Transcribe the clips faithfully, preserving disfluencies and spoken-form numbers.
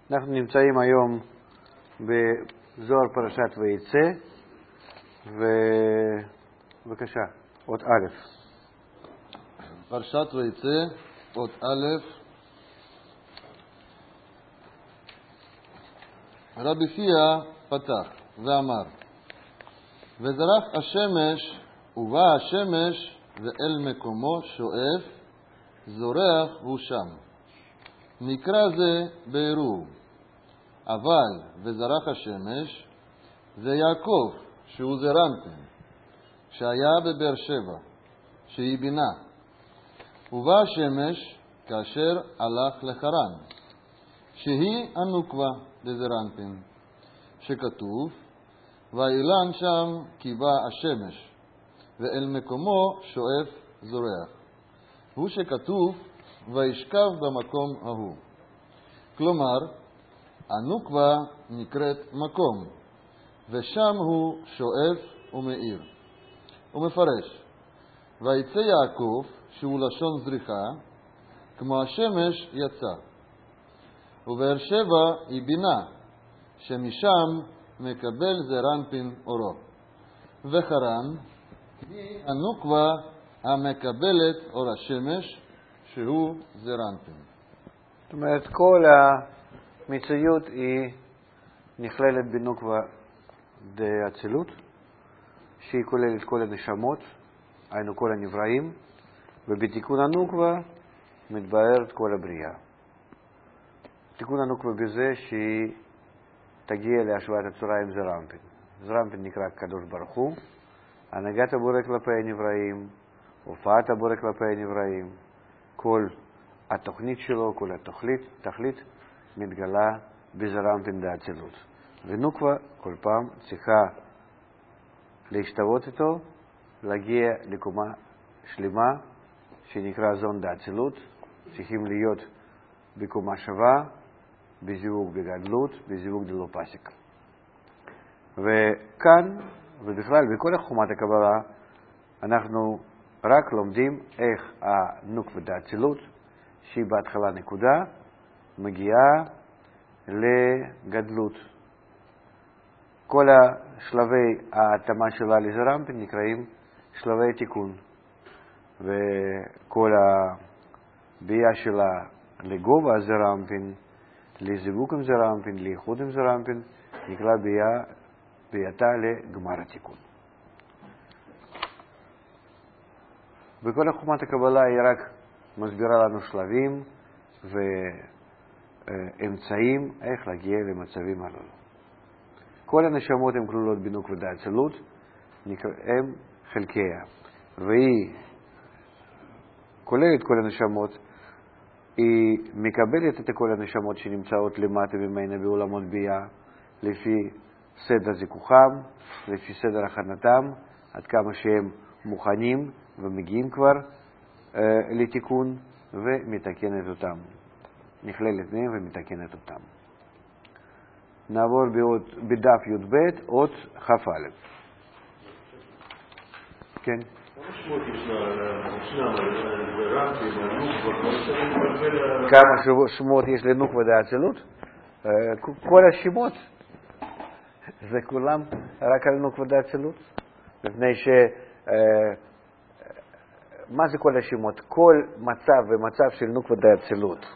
אנחנו נמצאים היום בזוהר פרשת ויצא, ובבקשה, אות א'. פרשת ויצא, אות א'. רבי חייא פתח ואמר, וזרח השמש, ובא השמש ואל מקומו שואף, זורח הוא שם. נקרא זה בארור. אבל וזרח השמש זה יעקב, שהוא זרנטן, שהיה בבאר שבע, שהיא בינה. ובא השמש כאשר הלך לחרן, שהיא הנוקבה בזרנטן, שכתוב, ואילן שם כי בא השמש, ואל מקומו שואף זורח. הוא שכתוב, וישכב במקום ההוא. כלומר, הנוקבה נקראת מקום, ושם הוא שואף ומאיר. הוא מפרש, ויצא יעקב, שהוא לשון זריחה, כמו השמש יצא. ובאר שבע היא בינה, שמשם מקבל זרנטין אורו. וחרן היא הנוקבה המקבלת אור השמש, שהוא זרנטין. זאת אומרת, כל המציאות היא נכללת בנוקבה דאצילות, שהיא כוללת כל הנשמות, היינו כל הנבראים, ובתיקון הנוקבה מתבהרת כל הבריאה. תיקון הנוקבה בזה שהיא תגיע להשוואת הצורה עם זרנטין. זרנטין נקרא קדוש ברוך הוא, הנהגת הבורא כלפי הנבראים, הופעת הבורא כלפי הנבראים, כל התוכנית שלו, כל התכלית, תכלית מתגלה בזרנטין דאצילות. ונוקבה כל פעם צריכה להשתוות איתו, להגיע לקומה שלמה שנקרא זון דאצילות, צריכים להיות בקומה שווה, בזיווג בגדלות, בזיווג דלא פסק. וכאן, ובכלל בכל חומת הקבלה, אנחנו רק לומדים איך הנוקבה דאצילות, שהיא בהתחלה נקודה, מגיעה לגדלות. כל השלבי ההתאמה שלה לזרנטין נקראים שלבי תיקון. וכל הביאה שלה לגובה הזרנטין, לזיווג עם זרנטין, לאיחוד עם זרנטין, נקרא ביאה, בייתה לגמר התיקון. בכל חומת הקבלה היא רק מסבירה לנו שלבים ואמצעים איך להגיע למצבים הללו. כל הנשמות הן כלולות בנוקבה דאצילות, הם חלקיה, והיא כוללת כל הנשמות, היא מקבלת את כל הנשמות שנמצאות למטה ממנה בעולמות ביאה, לפי סדר זיכוכם, לפי סדר הכנתם, עד כמה שהם מוכנים ומגיעים כבר אה, לתיקון, ומתקנת אותם. נכללת מהם ומתקנת אותם. נעבור באות, בדף י"ב, אות כ"א. כן? כמה שמות יש לשנם, לזרנטין, לנוקבה? כמה שמות יש לנוקבה דאצילות? כל השמות. זה כולם רק על נוקבה דאצילות. לפני ש... מה זה כל השמות? כל מצב ומצב של נוקבה דאצילות,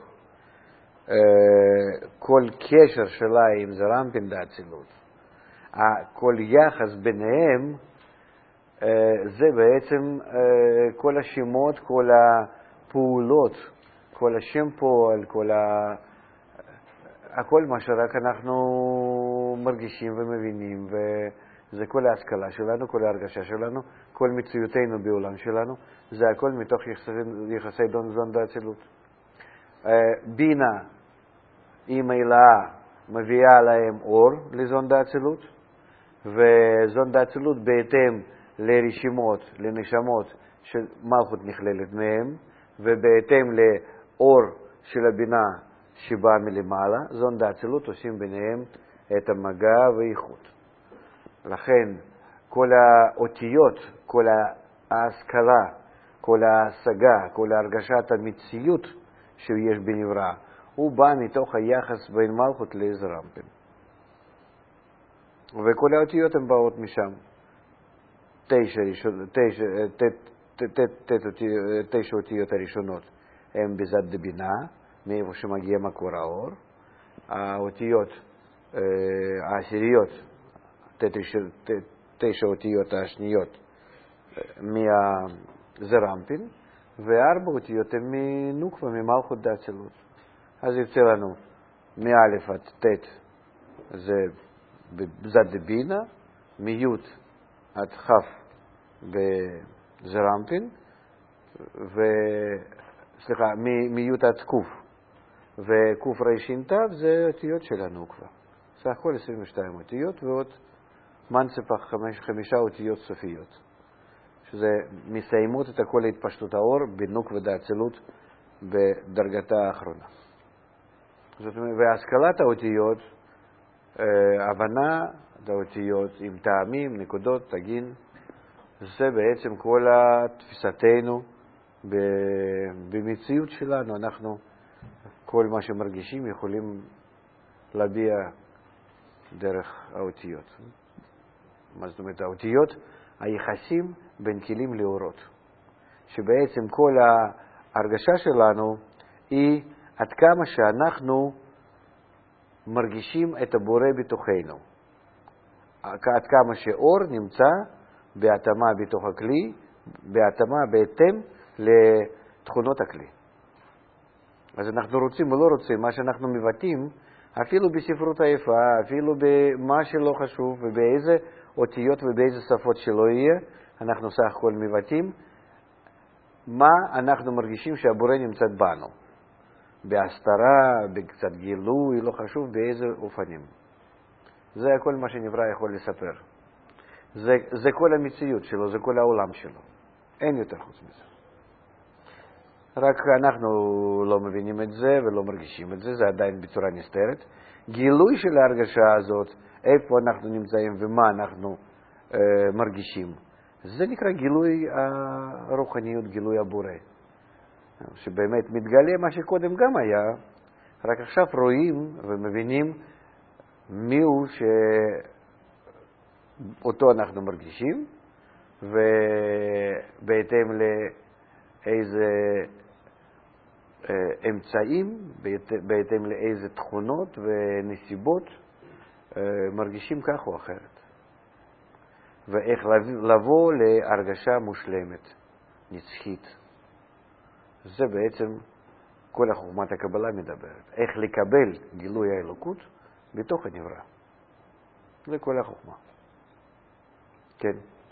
כל קשר שלה עם זרנטין דאצילות, כל יחס ביניהם, זה בעצם כל השמות, כל הפעולות, כל השם פועל, כל ה... הכל מה שרק אנחנו מרגישים ומבינים, וזה כל ההשכלה שלנו, כל ההרגשה שלנו, כל מציאותנו בעולם שלנו, זה הכל מתוך יחסי, יחסי זון דאצילות. בינה היא מילאה מביאה להם אור לזון דאצילות, וזון דאצילות בהתאם לרשימות, לנשמות שמלכות נכללת מהם, ובהתאם לאור של הבינה שבאה מלמעלה, זון דאצילות עושים ביניהם את המגע ואיכות. לכן כל האותיות, כל ההשכלה, כל ההשגה, כל הרגשת המציאות שיש בנברא, הוא בא מתוך היחס בין מלכות לזרמפין. וכל האותיות הן באות משם. תשע, תשע, תשע אותיות הראשונות הן בזד דבינה, מאיפה שמגיע מקור האור. האותיות העשיריות, תשע אותיות השניות מהזרמפין, וארבע אותיות הן מנוקבה, ממלכות דאצילות. אז יוצא לנו מאלף עד ת' זה בזד דבינה, מי' עד כ' בזרמפין, ו... סליחה, מי' עד ק', וק' ר' ת' זה אותיות של הנוקבה. סך הכל עשרים ושתיים אותיות, ועוד מנצפח חמש, חמישה אותיות סופיות, שזה מסיימות את כל התפשטות האור בנוקבה דאצילות בדרגתה האחרונה. זאת אומרת, והשכלת האותיות, הבנה האותיות עם טעמים, נקודות, תגין, זה בעצם כל תפיסתנו במציאות שלנו. אנחנו כל מה שמרגישים יכולים להביע דרך האותיות. מה זאת אומרת? האותיות, היחסים בין כלים לאורות, שבעצם כל ההרגשה שלנו היא עד כמה שאנחנו מרגישים את הבורא בתוכנו, עד כמה שאור נמצא בהתאמה בתוך הכלי, בהתאמה בהתאם לתכונות הכלי. אז אנחנו רוצים או לא רוצים, מה שאנחנו מבטאים, אפילו בספרות היפה, אפילו במה שלא חשוב, ובאיזה אותיות ובאיזה שפות שלא יהיה, אנחנו סך הכל מבטאים מה אנחנו מרגישים שהבורא נמצאת בנו. בהסתרה, בקצת גילוי, לא חשוב באיזה אופנים. זה הכל מה שנברא יכול לספר. זה, זה כל המציאות שלו, זה כל העולם שלו. אין יותר חוץ מזה. רק אנחנו לא מבינים את זה ולא מרגישים את זה, זה עדיין בצורה נסתרת. גילוי של ההרגשה הזאת, איפה אנחנו נמצאים ומה אנחנו אה, מרגישים, זה נקרא גילוי הרוחניות, גילוי הבורא. שבאמת מתגלה מה שקודם גם היה, רק עכשיו רואים ומבינים מיהו שאותו אנחנו מרגישים, ובהתאם לאיזה אמצעים, בהתאם לאיזה תכונות ונסיבות מרגישים כך או אחרת. ואיך לבוא להרגשה מושלמת, נצחית. זה בעצם כל החוכמת הקבלה מדברת. איך לקבל גילוי האלוקות בתוך הנברא. זה כל החוכמה. כן.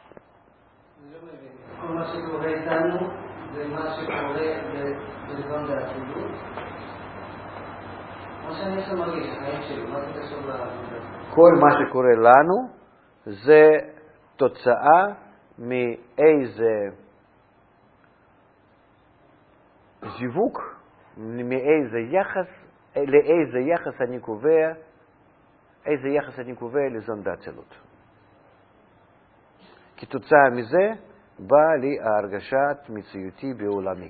כל מה שקורה איתנו זה מה שקורה בזמן דאצילות. מה שאני עכשיו מרגיש, החיים שלי, מה זה קשור לעבודה? כל מה שקורה לנו זה תוצאה מאיזה זיווג, מאיזה יחס, לאיזה יחס אני קובע, איזה יחס אני קובע לזון דאצילות. כתוצאה מזה באה לי ההרגשת מציאותי בעולמי.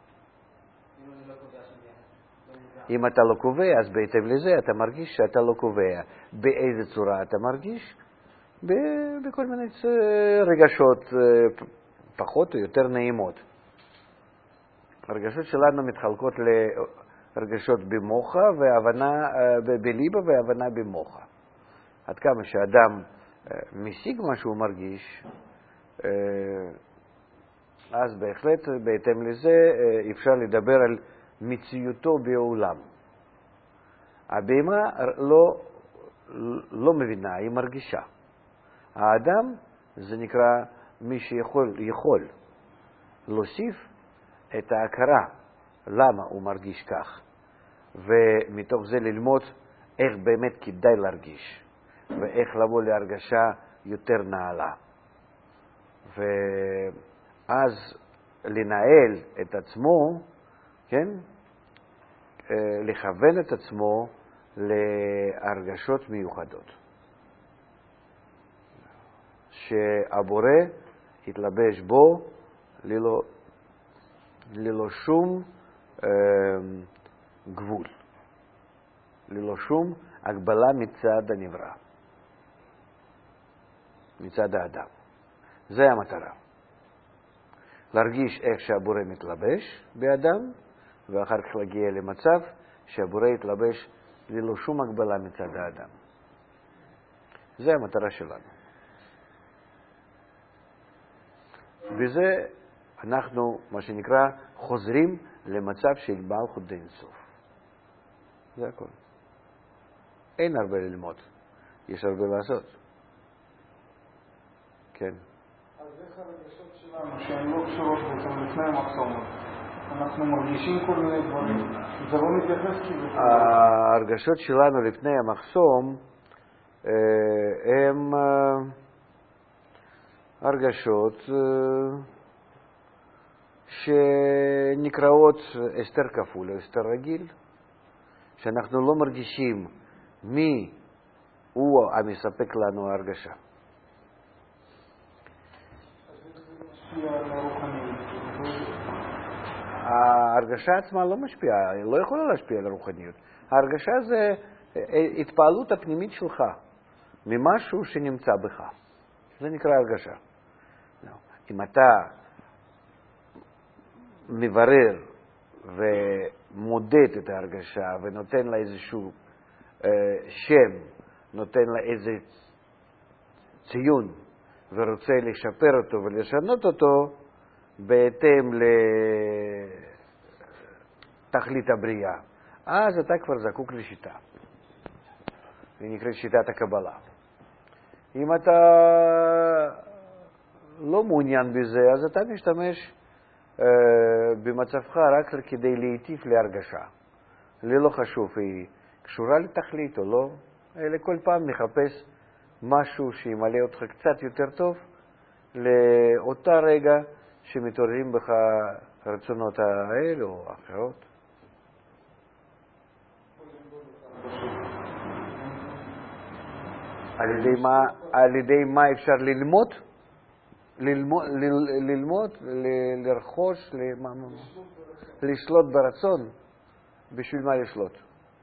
אם אתה לא קובע, אז בהתאם לזה אתה מרגיש שאתה לא קובע. באיזה צורה אתה מרגיש? בכל מיני רגשות פחות או יותר נעימות. הרגשות שלנו מתחלקות לרגשות במוחה והבנה בליבה והבנה במוחה. עד כמה שאדם משיג מה שהוא מרגיש, אז בהחלט בהתאם לזה אפשר לדבר על מציאותו בעולם. הבהמה לא, לא מבינה, היא מרגישה. האדם זה נקרא מי שיכול יכול להוסיף את ההכרה למה הוא מרגיש כך, ומתוך זה ללמוד איך באמת כדאי להרגיש ואיך לבוא להרגשה יותר נעלה, ואז לנהל את עצמו, כן, לכוון את עצמו להרגשות מיוחדות שהבורא התלבש בו ללא, ללא שום אה, גבול, ללא שום הגבלה מצד הנברא, מצד האדם. זה המטרה. להרגיש איך שהבורא מתלבש באדם, ואחר כך להגיע למצב שהבורא יתלבש ללא שום הגבלה מצד האדם. זה המטרה שלנו. וזה אנחנו, מה שנקרא, חוזרים למצב של מלכות דאין סוף. זה הכל. אין הרבה ללמוד, יש הרבה לעשות. כן. אז איך הרגשות שלנו, שהן לא קשורות בעצם לפני המחסום? אנחנו מרגישים כל מיני דברים, זה לא מתייחס כאילו... ההרגשות שלנו לפני המחסום הם הרגשות שנקראות הסתר כפול או הסתר רגיל, שאנחנו לא מרגישים מי הוא המספק לנו ההרגשה. ההרגשה עצמה לא משפיעה, היא לא יכולה להשפיע על הרוחניות. ההרגשה זה התפעלות הפנימית שלך ממשהו שנמצא בך. זה נקרא הרגשה. אם אתה מברר ומודד את ההרגשה ונותן לה איזשהו אה, שם, נותן לה איזה ציון ורוצה לשפר אותו ולשנות אותו בהתאם לתכלית הבריאה, אז אתה כבר זקוק לשיטה. היא נקראת שיטת הקבלה. אם אתה לא מעוניין בזה, אז אתה משתמש אה, במצבך רק כדי להיטיב להרגשה. ללא חשוב, היא קשורה לתכלית או לא, אלא כל פעם מחפש משהו שימלא אותך קצת יותר טוב לאותה רגע שמתעוררים בך הרצונות האלה או אחרות. על ידי מה, על ידי מה אפשר ללמוד? ללמוד, ללמוד, לרכוש, לשלוט ברצון. בשביל מה לשלוט?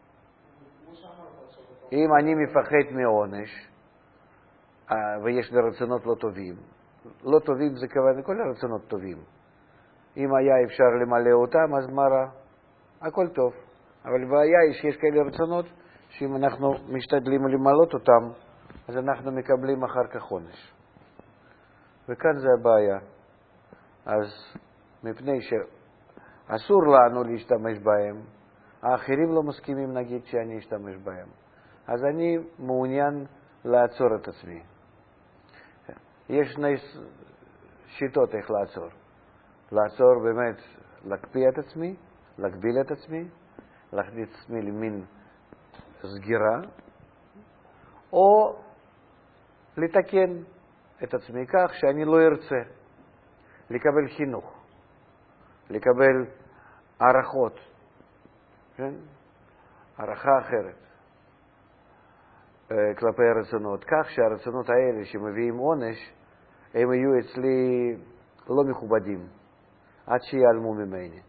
אם אני מפחד מעונש, ויש לי רצונות לא טובים, לא טובים זה כוונה, כל הרצונות טובים. אם היה אפשר למלא אותם, אז מה רע? הכל טוב. אבל הבעיה היא שיש כאלה רצונות, שאם אנחנו משתדלים למלות אותם, אז אנחנו מקבלים אחר כך עונש. וכאן זה הבעיה. אז מפני שאסור לנו להשתמש בהם, האחרים לא מסכימים נגיד שאני אשתמש בהם. אז אני מעוניין לעצור את עצמי. יש שני שיטות איך לעצור. לעצור באמת, להקפיא את עצמי, להגביל את עצמי, להכניס את עצמי למין סגירה, או לתקן את עצמי כך שאני לא ארצה לקבל חינוך, לקבל הערכות, כן? הערכה אחרת כלפי הרצונות, כך שהרצונות האלה שמביאים עונש, הם יהיו אצלי לא מכובדים, עד שיעלמו ממני.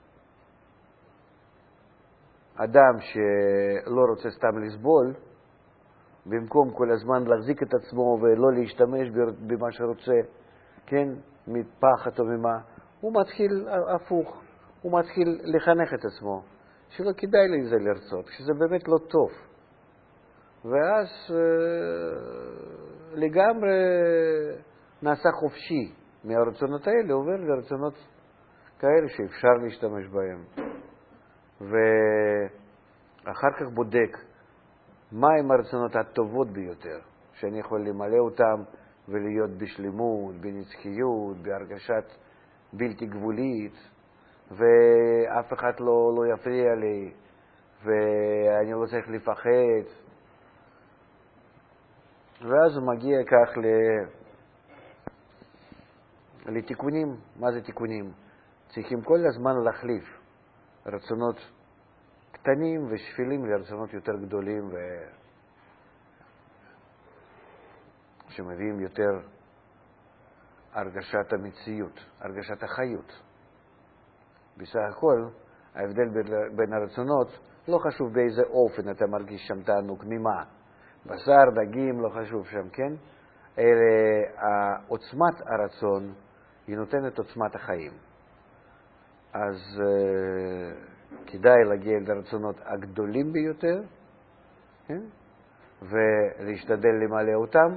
אדם שלא רוצה סתם לסבול, במקום כל הזמן להחזיק את עצמו ולא להשתמש במה שרוצה, כן, מפחד או ממה, הוא מתחיל הפוך, הוא מתחיל לחנך את עצמו, שלא כדאי לזה לרצות, שזה באמת לא טוב. ואז לגמרי נעשה חופשי מהרצונות האלה, עובר לרצונות כאלה שאפשר להשתמש בהם. ואחר כך בודק מהם הרצונות הטובות ביותר, שאני יכול למלא אותם ולהיות בשלמות, בנצחיות, בהרגשת בלתי גבולית, ואף אחד לא, לא יפריע לי, ואני לא צריך לפחד. ואז הוא מגיע כך ל... לתיקונים. מה זה תיקונים? צריכים כל הזמן להחליף רצונות קטנים ושפילים לרצונות יותר גדולים ו... שמביאים יותר הרגשת המציאות, הרגשת החיות. בסך הכל, ההבדל בין הרצונות לא חשוב באיזה אופן אתה מרגיש שם תענוג, ממה. בשר, דגים, לא חשוב שם, כן? אלה, עוצמת הרצון, היא נותנת עוצמת החיים. אז uh, כדאי להגיע לרצונות הגדולים ביותר, כן? ולהשתדל למלא אותם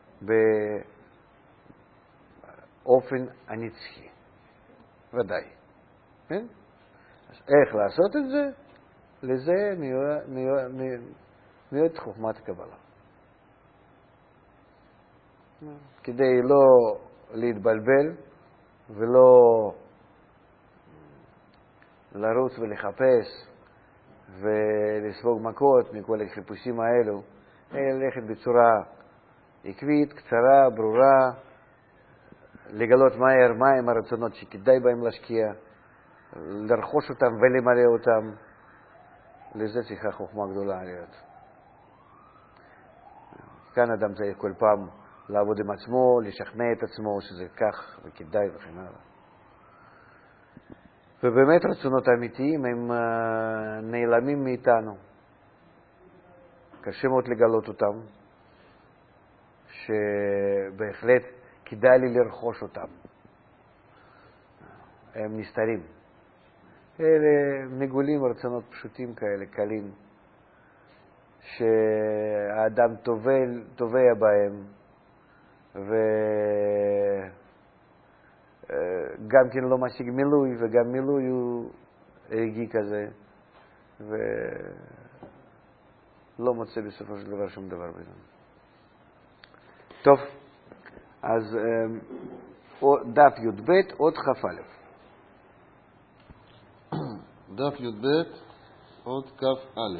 באופן הנצחי. ודאי. כן? אז איך לעשות את זה? לזה מיועד חוכמת הקבלה. כדי לא להתבלבל ולא לרוץ ולחפש ולספוג מכות מכל החיפושים האלו, ללכת בצורה עקבית, קצרה, ברורה, לגלות מהר מהם הרצונות שכדאי בהם להשקיע, לרכוש אותם ולמלא אותם. לזה צריכה חוכמה גדולה להיות. כאן אדם צריך כל פעם לעבוד עם עצמו, לשכנע את עצמו שזה כך וכדאי וכן הלאה. ובאמת רצונות האמיתיים הם נעלמים מאיתנו. קשה מאוד לגלות אותם, שבהחלט כדאי לי לרכוש אותם. הם נסתרים. אלה מגולים רצונות פשוטים כאלה, קלים, שהאדם טובל, טובע בהם, וגם כן לא משיג מילוי, וגם מילוי הוא רגעי כזה, ולא מוצא בסופו של דבר שום דבר בזה. טוב, אז דף י"ב, עוד כ"א. דף י"ב, עוד כ"א.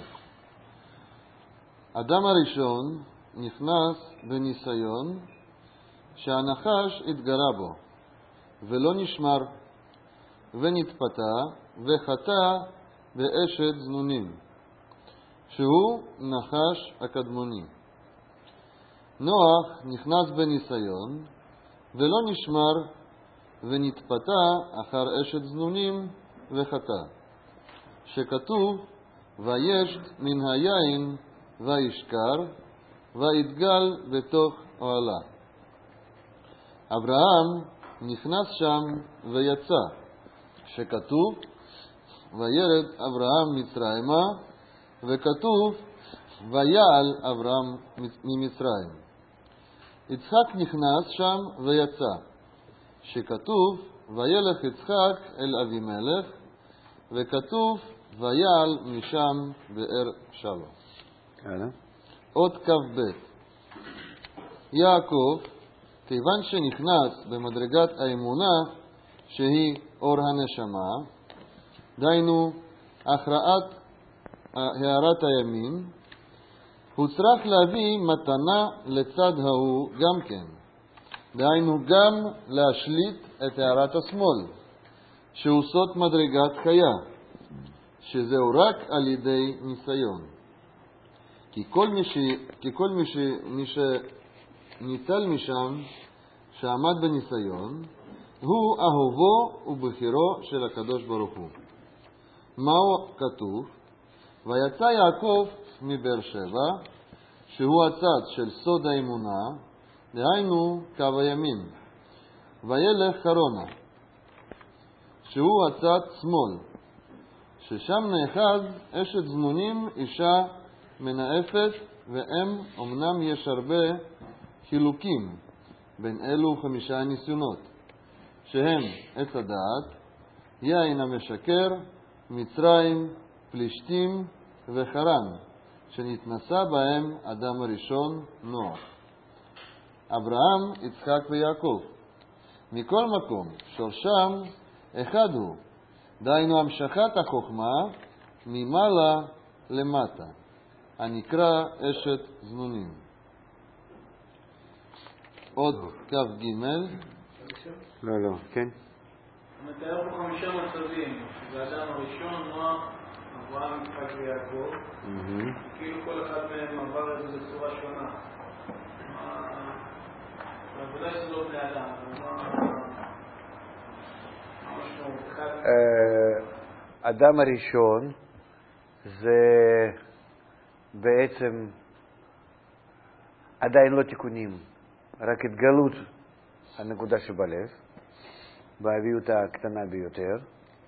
אדם הראשון נכנס בניסיון שהנחש התגרה בו ולא נשמר ונתפתה וחטא באשת זנונים, שהוא נחש הקדמוני. נוח נכנס בניסיון ולא נשמר ונתפתה אחר אשת זנונים וחטא, שכתוב וישת מן היין וישכר ויתגל בתוך אוהלה. אברהם נכנס שם ויצא, שכתוב וירד אברהם מצרימה, וכתוב ויעל אברהם ממצרים. יצחק נכנס שם ויצא, שכתוב וילך יצחק אל אבימלך, וכתוב ויעל משם באר שלום. עוד כ"ב. יעקב, כיוון שנכנס במדרגת האמונה שהיא אור הנשמה, דהיינו הכרעת הערת הימין, הוא צריך להביא מתנה לצד ההוא גם כן, דהיינו גם להשליט את הערת השמאל, שהוא סוד מדרגת חיה, שזהו רק על ידי ניסיון. כי כל מי, ש... כי כל מי, ש... מי שניצל משם, שעמד בניסיון, הוא אהובו ובחירו של הקדוש ברוך הוא. מהו כתוב? ויצא יעקב מבאר שבע, שהוא הצד של סוד האמונה, דהיינו קו הימין, וילך חרונה, שהוא הצד שמאל, ששם נאחז אשת זמונים אישה מנאפת, והם אמנם יש הרבה חילוקים בין אלו חמישה ניסיונות, שהם עץ הדעת, יין המשקר, מצרים, פלישתים וחרן, שנתנסה בהם אדם הראשון נוח. אברהם, יצחק ויעקב. מכל מקום שורשם אחד הוא, דהיינו המשכת החוכמה ממעלה למטה, הנקרא אשת זנונים. עוד כ"ג. לא, לא, כן. מתאר פה חמישה מצבים, זה האדם הראשון, נוח, אברהם, יצחק ויעקב, כאילו כל אחד מהם עבר את זה בצורה שונה. בוודאי שזה לא בני אדם, אדם הראשון זה בעצם עדיין לא תיקונים, רק התגלות הנקודה שבלב, באביות הקטנה ביותר.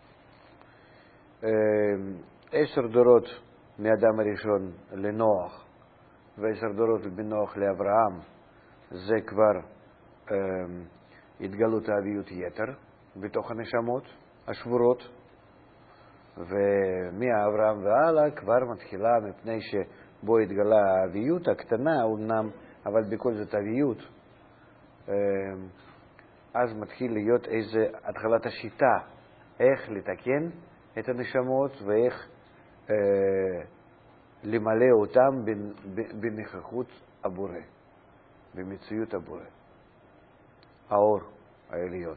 עשר דורות מאדם הראשון לנוח, ועשר דורות מנוח לאברהם, זה כבר התגלות האביות יתר בתוך הנשמות השבורות. ומאברהם והלאה כבר מתחילה, מפני שבו התגלה האביות הקטנה אומנם, אבל בכל זאת אביות, אז מתחיל להיות איזה התחלת השיטה איך לתקן את הנשמות ואיך אה, למלא אותם בנוכחות הבורא, במציאות הבורא, האור העליון.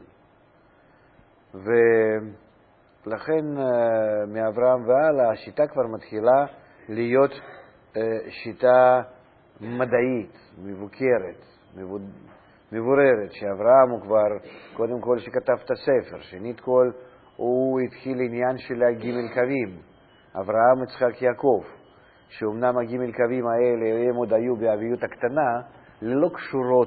ולכן מאברהם והלאה השיטה כבר מתחילה להיות שיטה מדעית, מבוקרת, מבוררת, שאברהם הוא כבר קודם כל שכתב את הספר, שנית כל הוא התחיל עניין של הגימל קווים, אברהם, יצחק, יעקב, שאומנם הגימל קווים האלה הם עוד היו באביות הקטנה, לא קשורות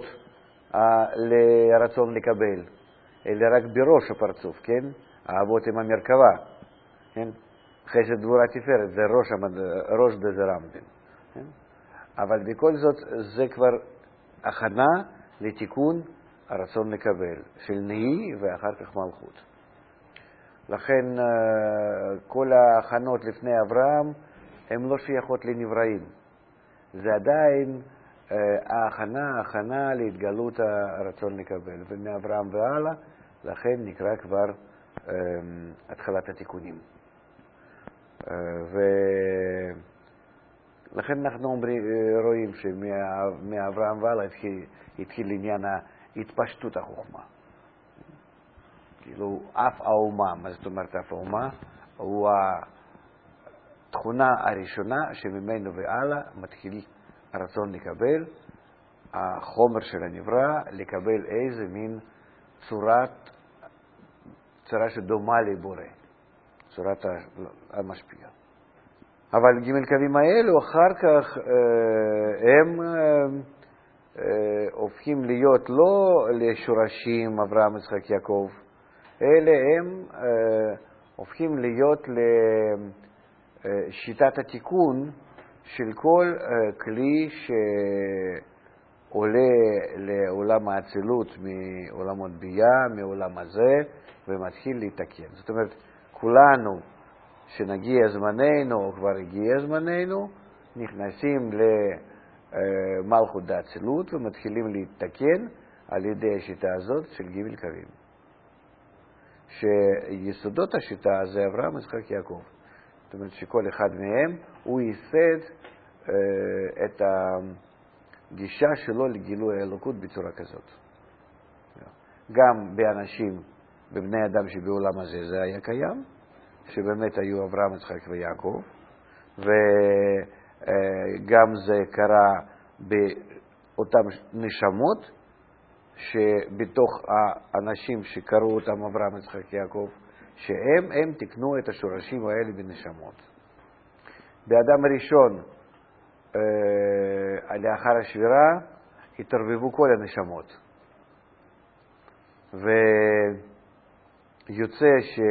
לרצון לקבל, אלא רק בראש הפרצוף, כן? האבות הם המרכבה, כן? חסד גבורה תפארת, זה ראש, ראש דזרמפין, כן? אבל בכל זאת זה כבר הכנה לתיקון הרצון לקבל, של נהי ואחר כך מלכות. לכן כל ההכנות לפני אברהם הן לא שייכות לנבראים. זה עדיין ההכנה, ההכנה להתגלות הרצון לקבל. ומאברהם והלאה, לכן נקרא כבר התחלת התיקונים. ולכן אנחנו רואים שמאברהם והלאה התחיל, התחיל עניין התפשטות החוכמה. כאילו, אף האומה, מה זאת אומרת אף האומה? הוא התכונה הראשונה שממנו והלאה מתחיל הרצון לקבל, החומר של הנברא, לקבל איזה מין צורת, צורה שדומה לבורא, צורת המשפיע. אבל ג' קווים האלו אחר כך הם הופכים להיות לא לשורשים אברהם, יצחק, יעקב, אלה הם הופכים להיות לשיטת התיקון של כל כלי שעולה לעולם האצילות מעולמות בייה, מעולם הזה, ומתחיל להתקן. זאת אומרת, כולנו שנגיע זמננו, או כבר הגיע זמננו, נכנסים למלכות דאצילות ומתחילים להתקן על ידי השיטה הזאת של ג' קווים. שיסודות השיטה זה אברהם, יצחק, יעקב. זאת אומרת שכל אחד מהם הוא ייסד אה, את הגישה שלו לגילוי האלוקות בצורה כזאת. גם באנשים, בבני אדם שבעולם הזה זה היה קיים, שבאמת היו אברהם, יצחק ויעקב, וגם זה קרה באותם נשמות, שבתוך האנשים שקראו אותם אברהם, יצחק, יעקב, שהם הם תקנו את השורשים האלה בנשמות. באדם הראשון, אה, לאחר השבירה, התערבבו כל הנשמות. ויוצא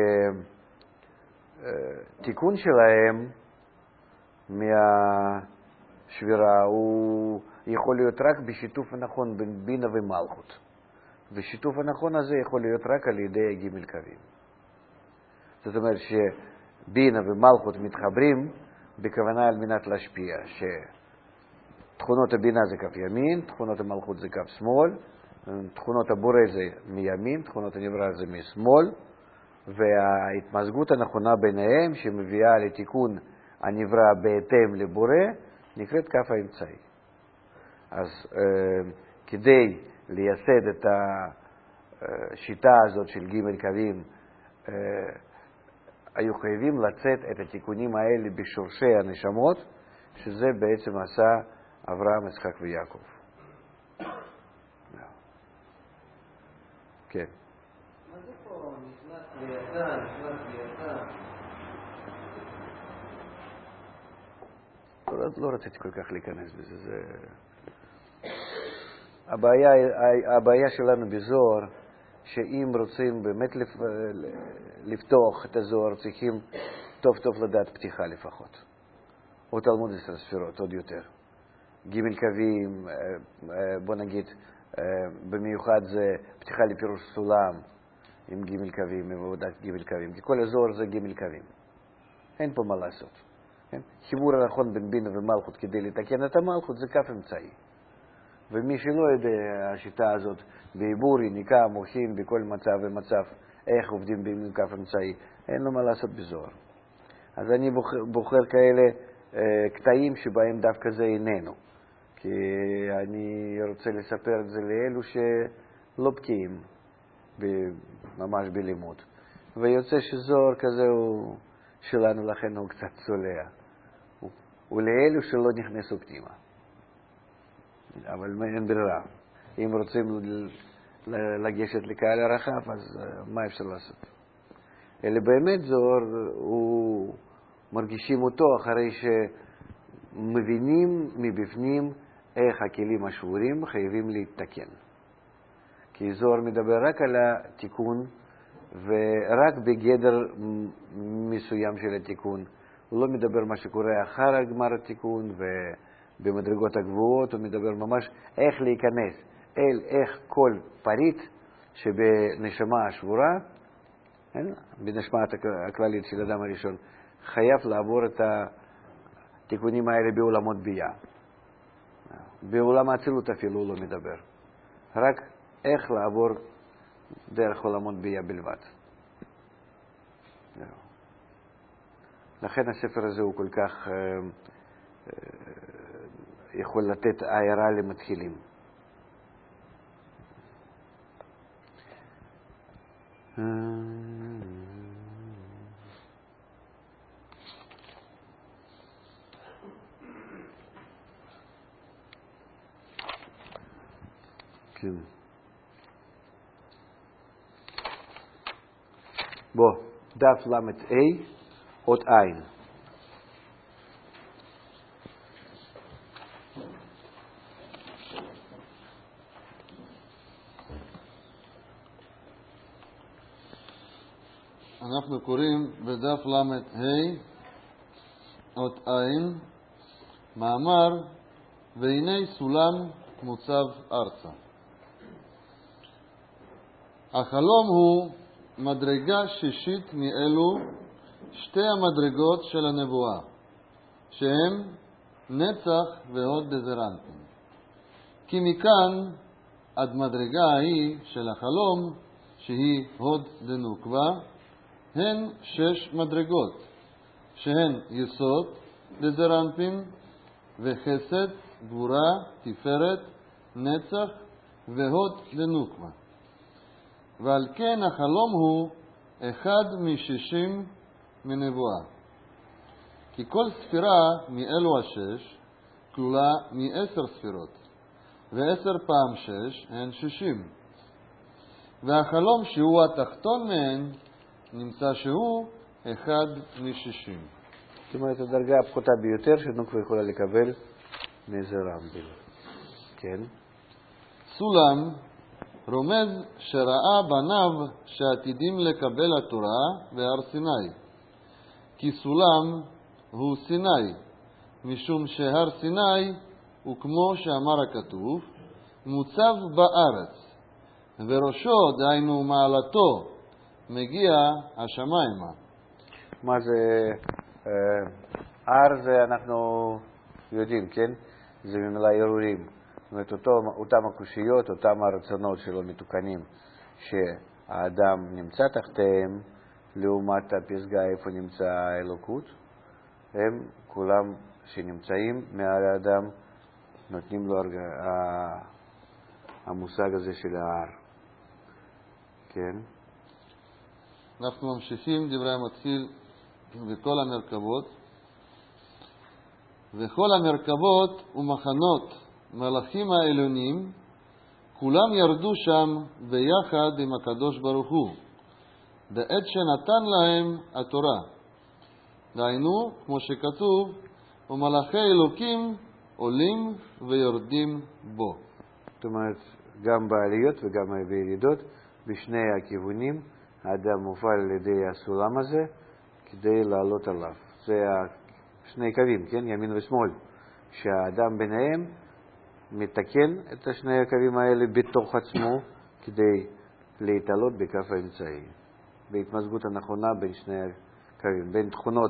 שתיקון שלהם מהשבירה הוא יכול להיות רק בשיתוף הנכון בין בינה ומלכות. ושיתוף הנכון הזה יכול להיות רק על ידי ג' קווים. זאת אומרת שבינה ומלכות מתחברים בכוונה על מנת להשפיע, שתכונות הבינה זה כף ימין, תכונות המלכות זה כף שמאל, תכונות הבורא זה מימין, תכונות הנברא זה משמאל, וההתמזגות הנכונה ביניהם שמביאה לתיקון הנברא בהתאם לבורא נקראת כף האמצעי. אז אה, כדי לייסד את השיטה הזאת של ג' קווים, אה, היו חייבים לצאת את התיקונים האלה בשורשי הנשמות, שזה בעצם עשה אברהם, יצחק ויעקב. כן. מה זה פה נכנס ויצא, נכנס ויצא? לא, לא רציתי כל כך להיכנס בזה. זה... הבעיה, הבעיה שלנו בזוהר, שאם רוצים באמת לפ... לפתוח את הזוהר, צריכים טוב טוב לדעת פתיחה לפחות. או תלמוד עשר ספירות, עוד יותר. ג' קווים, בוא נגיד, במיוחד זה פתיחה לפירוש סולם, עם ג' קווים, עם עבודת ג' קווים. כי כל הזוהר זה ג' קווים. אין פה מה לעשות. כן? חיבור הנכון בין בינה ומלכות כדי לתקן את המלכות זה כף אמצעי. ומי שלא יודע השיטה הזאת בעיבור, יניקה, מוחין, בכל מצב ומצב, איך עובדים עם כף אמצעי, אין לו מה לעשות בזוהר. אז אני בוחר, בוחר כאלה אה, קטעים שבהם דווקא זה איננו. כי אני רוצה לספר את זה לאלו שלא בקיאים ממש בלימוד. ויוצא שזוהר כזה הוא שלנו, לכן הוא קצת צולע. ולאלו שלא נכנסו פנימה. אבל אין ברירה. אם רוצים לגשת לקהל הרחב, אז מה אפשר לעשות? אלא באמת זוהר, הוא מרגישים אותו אחרי שמבינים מבפנים איך הכלים השבורים חייבים להתתקן. כי זוהר מדבר רק על התיקון, ורק בגדר מסוים של התיקון. הוא לא מדבר מה שקורה אחר גמר התיקון, ובמדרגות הגבוהות הוא מדבר ממש איך להיכנס אל איך כל פריט שבנשמה השבורה, בנשמת הכללית של אדם הראשון, חייב לעבור את התיקונים האלה בעולמות בייה. בעולם האצילות אפילו הוא לא מדבר. רק איך לעבור דרך עולמות בייה בלבד. לכן הספר הזה הוא כל כך יכול לתת הערה למתחילים. כן. בוא, דף למד A, אות עין. אנחנו קוראים בדף למד ה' אות עין, מאמר והנה סולם מוצב ארצה. החלום הוא מדרגה שישית מאלו שתי המדרגות של הנבואה, שהם נצח והוד דזרנטים. כי מכאן עד מדרגה ההיא של החלום, שהיא הוד דנוקבה, הן שש מדרגות, שהן יסוד דזרנטים וחסד, גבורה, תפארת, נצח והוד דנוקבה. ועל כן החלום הוא אחד משישים מנבואה. כי כל ספירה מאלו השש כלולה מעשר ספירות, ועשר פעם שש הן שישים. והחלום שהוא התחתון מהן נמצא שהוא אחד משישים. זאת אומרת, הדרגה הפחותה ביותר שנוקבה יכולה לקבל מאיזה רמבל. כן. סולם רומז שראה בניו שעתידים לקבל התורה בהר סיני. כי סולם הוא סיני, משום שהר סיני הוא כמו שאמר הכתוב, מוצב בארץ, וראשו, דהיינו מעלתו, מגיע השמיימה. מה זה הר? זה אנחנו יודעים, כן? זה במילה ערעורים. זאת אומרת, אותו, אותם הקושיות, אותם הרצונות שלא מתוקנים, שהאדם נמצא תחתיהם, לעומת הפסגה איפה נמצא האלוקות, הם כולם שנמצאים מעל האדם, נותנים לו המושג הזה של ההר. כן? אנחנו ממשיכים דברי המתחיל וכל המרכבות. וכל המרכבות ומחנות מלאכים העליונים, כולם ירדו שם ביחד עם הקדוש ברוך הוא, בעת שנתן להם התורה. דהיינו, כמו שכתוב, ומלאכי אלוקים עולים ויורדים בו. זאת אומרת, גם בעליות וגם בירידות, בשני הכיוונים, האדם מופעל על ידי הסולם הזה כדי לעלות עליו. זה שני קווים, כן? ימין ושמאל. שהאדם ביניהם מתקן את שני הקווים האלה בתוך עצמו כדי להתעלות בקו האמצעי. בהתמזגות הנכונה בין שני הקווים, בין תכונות.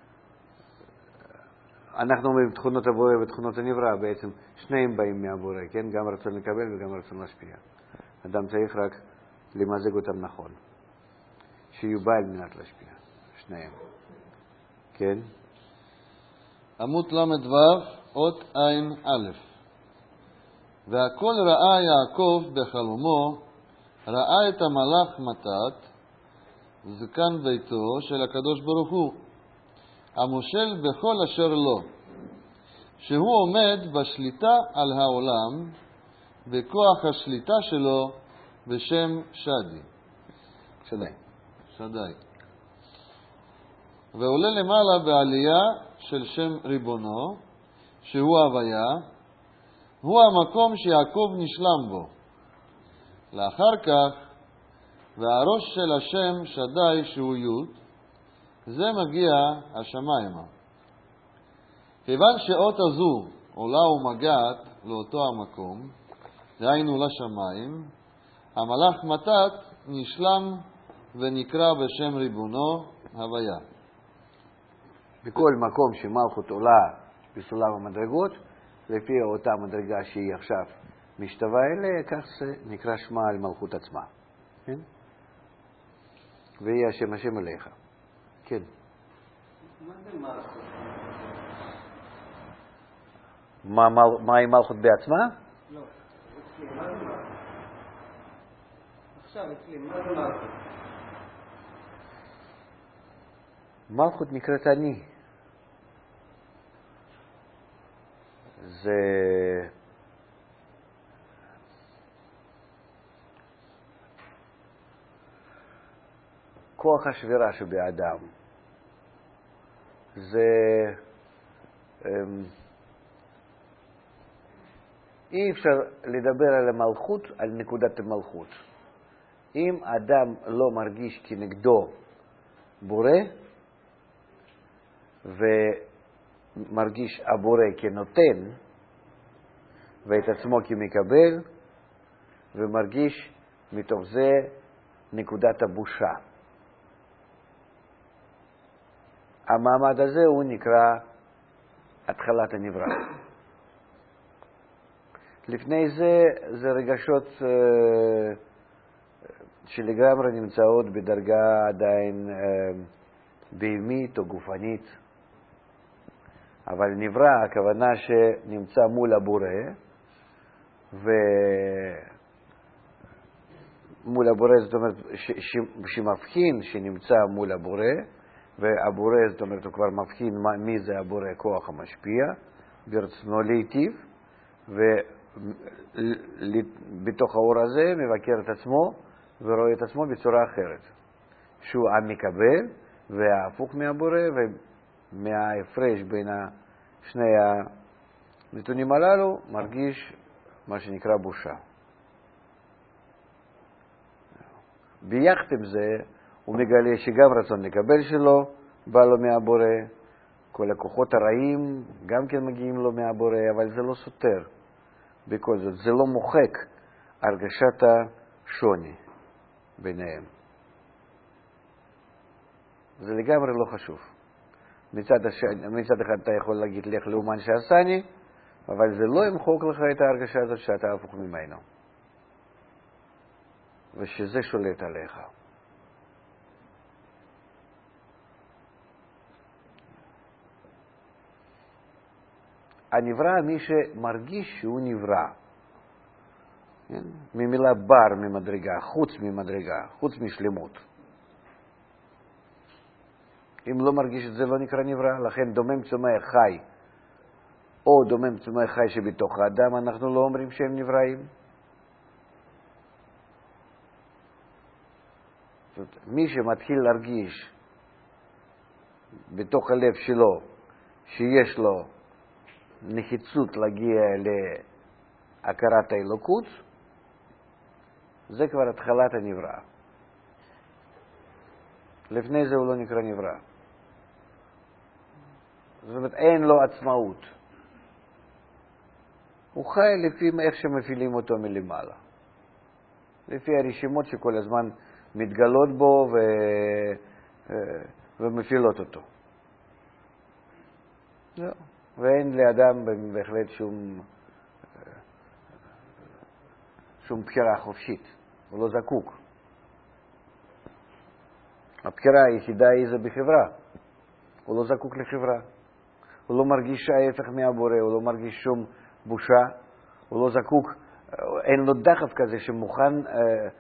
אנחנו אומרים תכונות הבורא ותכונות הנברא, בעצם שניהם באים מהבורא, כן? גם רצון לקבל וגם רצון להשפיע. אדם צריך רק למזג אותם נכון. שיהיו בא על מנת להשפיע, שניהם. כן? עמוד למ"ו, אות עין א'. והכל ראה יעקב בחלומו, ראה את המלאך מתת, זקן ביתו של הקדוש ברוך הוא, המושל בכל אשר לו, שהוא עומד בשליטה על העולם, בכוח השליטה שלו בשם שדי. שדי. שדי. ועולה למעלה בעלייה של שם ריבונו, שהוא הוויה, הוא המקום שיעקב נשלם בו. לאחר כך, והראש של השם שדי שהוא י', זה מגיע השמיימה. כיוון שאות הזו עולה ומגעת לאותו המקום, דהיינו לשמיים, המלאך מתת נשלם ונקרא בשם ריבונו הוויה. בכל מקום שמלכות עולה בסולם המדרגות, לפי אותה מדרגה שהיא עכשיו משתווה אליה, כך זה נקרא שמה על מלכות עצמה. כן? ויהיה השם השם אליך. כן. מה זה מלכות? מה, מה היא מלכות בעצמה? לא, אצלי, מה זה מלכות? עכשיו אצלי, מה זה מלכות? מלכות נקראת אני. זה כוח השבירה שבאדם. זה אי אפשר לדבר על המלכות, על נקודת המלכות. אם אדם לא מרגיש כנגדו בורא ומרגיש הבורא כנותן ואת עצמו כמקבל ומרגיש מתוך זה נקודת הבושה. המעמד הזה הוא נקרא התחלת הנברא. לפני זה זה רגשות uh, שלגמרי נמצאות בדרגה עדיין uh, בהמית או גופנית. אבל נברא, הכוונה שנמצא מול הבורא, ומול הבורא זאת אומרת ש, ש, שמבחין שנמצא מול הבורא, והבורא זאת אומרת הוא כבר מבחין מי זה הבורא, כוח המשפיע, ברצונו להיטיב, ובתוך האור הזה מבקר את עצמו ורואה את עצמו בצורה אחרת. שהוא המקבל וההפוך מהבורא, ומההפרש בין שני הנתונים הללו מרגיש מה שנקרא בושה. ביחד עם זה הוא מגלה שגם רצון לקבל שלו בא לו מהבורא, כל הכוחות הרעים גם כן מגיעים לו מהבורא, אבל זה לא סותר. בכל זאת, זה לא מוחק הרגשת השוני ביניהם. זה לגמרי לא חשוב. מצד, הש... מצד אחד אתה יכול להגיד לך לאומן שעשני, אבל זה לא ימחוק לך את ההרגשה הזאת שאתה הפוך ממנו. ושזה שולט עליך. הנברא מי שמרגיש שהוא נברא. כן? ממילה בר ממדרגה, חוץ ממדרגה, חוץ משלמות. אם לא מרגיש את זה לא נקרא נברא, לכן דומם צומח חי, או דומם צומח חי שבתוך האדם, אנחנו לא אומרים שהם נבראים. זאת, מי שמתחיל להרגיש בתוך הלב שלו שיש לו נחיצות להגיע להכרת האלוקות, זה כבר התחלת הנברא. לפני זה הוא לא נקרא נברא. זאת אומרת, אין לו עצמאות. הוא חי לפי איך שמפעילים אותו מלמעלה. לפי הרשימות שכל הזמן מתגלות בו ו... ומפעילות אותו. לא. ואין לאדם בהחלט שום, שום בחירה חופשית. הוא לא זקוק. הבחירה היחידה היא זה בחברה. הוא לא זקוק לחברה. הוא לא מרגיש ההפך מהבורא, הוא לא מרגיש שום בושה. הוא לא זקוק, אין לו דחף כזה שמוכן אה,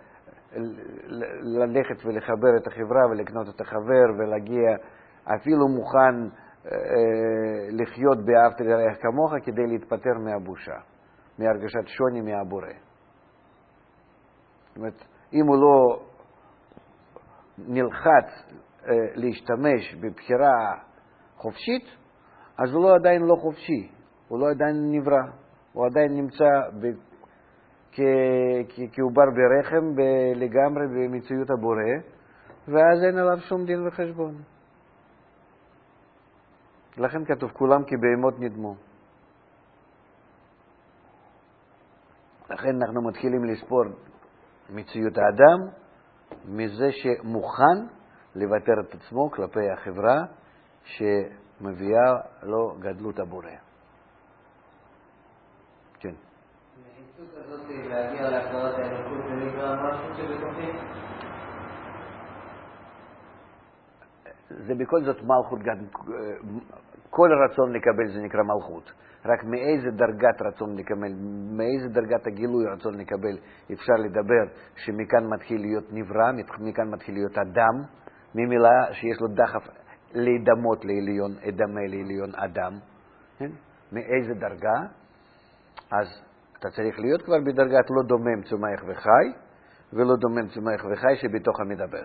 ללכת ולחבר את החברה ולקנות את החבר ולהגיע, אפילו מוכן אה, לחיות באהבת לרעך כמוך כדי להתפטר מהבושה, מהרגשת שוני מהבורא. זאת אומרת, אם הוא לא נלחץ אה, להשתמש בבחירה חופשית, אז הוא לא עדיין לא חופשי, הוא לא עדיין נברא, הוא עדיין נמצא ב... כעובר ברחם לגמרי במציאות הבורא, ואז אין עליו שום דין וחשבון. לכן כתוב כולם כבהמות נדמו. לכן אנחנו מתחילים לספור מציאות האדם מזה שמוכן לוותר את עצמו כלפי החברה שמביאה לו גדלות הבורא. כן. הנחיצות הזאת להגיע להכרת האלוקות זה נקרא משהו שבתוכי? זה בכל זאת מלכות, כל רצון לקבל זה נקרא מלכות. רק מאיזה דרגת רצון לקבל, מאיזה דרגת הגילוי רצון לקבל אפשר לדבר שמכאן מתחיל להיות נברא, מכאן מתחיל להיות אדם, ממילה שיש לו דחף להידמות לעליון, אדמה לעליון אדם. כן? מאיזה דרגה? אז אתה צריך להיות כבר בדרגת לא דומם צומח וחי, ולא דומם צומח וחי שבתוך המדבר.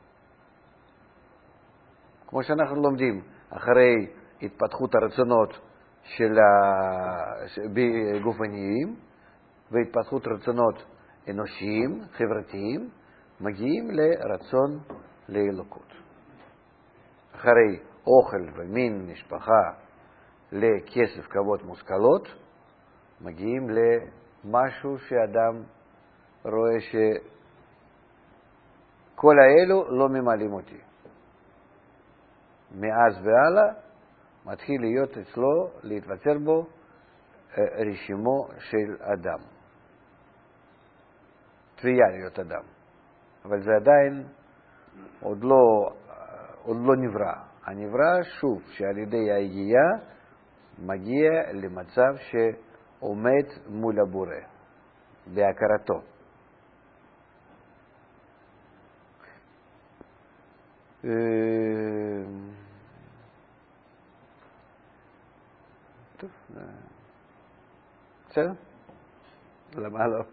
כמו שאנחנו לומדים, אחרי התפתחות הרצונות של גופניים, והתפתחות רצונות אנושיים, חברתיים, מגיעים לרצון לאלוקות. אחרי אוכל ומין, משפחה, לכסף, כבוד, מושכלות, מגיעים למשהו שאדם רואה שכל האלו לא ממלאים אותי. מאז והלאה מתחיל להיות אצלו, להתווצר בו רשימו של אדם. תביעה להיות אדם. אבל זה עדיין עוד לא, עוד לא נברא. הנברא שוב שעל ידי ההגיעה מגיע למצב שעומד מול הבורא, בהכרתו. טוב, בסדר? למה לא?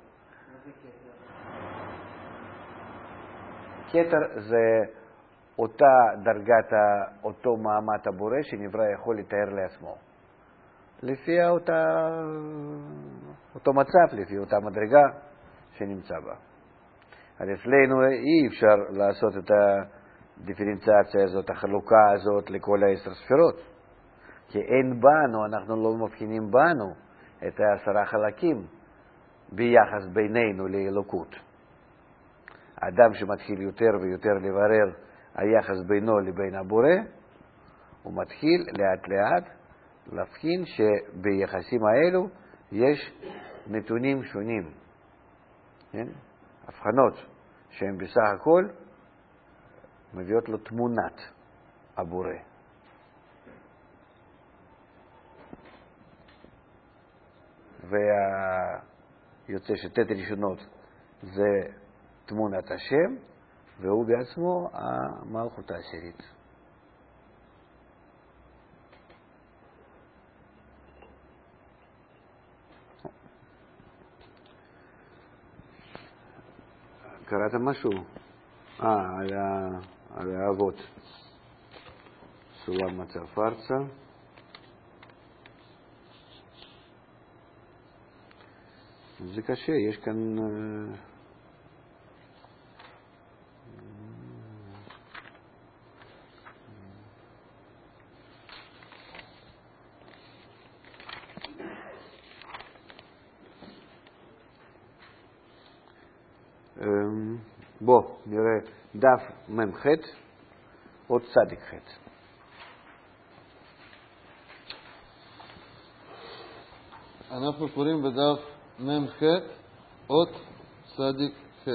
כתר זה אותה דרגת, אותו מעמד הבורא שנברא יכול לתאר לעצמו. לפי אותה, אותו מצב, לפי אותה מדרגה שנמצא בה. אז אצלנו אי אפשר לעשות את הדיפרנציאציה הזאת, החלוקה הזאת לכל העשר ספירות. כי אין בנו, אנחנו לא מבחינים בנו את העשרה חלקים ביחס בינינו לאלוקות. האדם שמתחיל יותר ויותר לברר היחס בינו לבין הבורא, הוא מתחיל לאט לאט להבחין שביחסים האלו יש נתונים שונים. כן? הבחנות שהן בסך הכל מביאות לו תמונת הבורא. ויוצא שתת ראשונות זה תמונת השם, והוא בעצמו המלכות העשירית. קראת משהו? אה, על, ה... על האבות. סולם מצב ארצה. זה קשה, יש כאן... בוא, נראה דף ממ"ח, עוד צדיק ח'. אנחנו קוראים בדף ממ"ח, עוד צדיק ח'.